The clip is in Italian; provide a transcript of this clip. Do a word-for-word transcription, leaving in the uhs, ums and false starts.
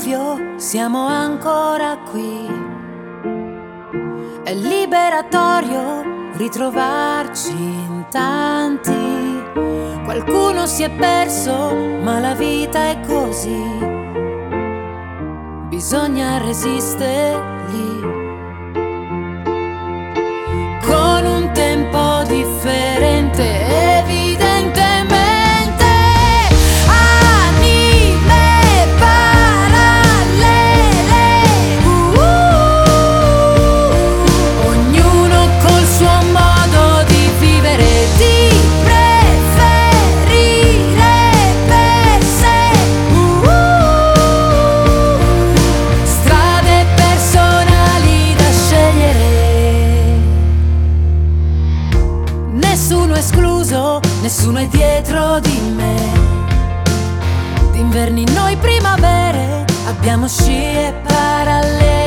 ovvio, siamo ancora qui. È liberatorio ritrovarci in tanti. Qualcuno si è perso, ma la vita è così. Bisogna resistergli. Con un tempo differente, evidentemente. Anime parallele, uh, ognuno col suo modo di vivere, di preferire per sé, uh, strade personali da scegliere. Nessuno escluso, nessuno è dietro di me. D'inverni noi primavere, abbiamo scie parallele.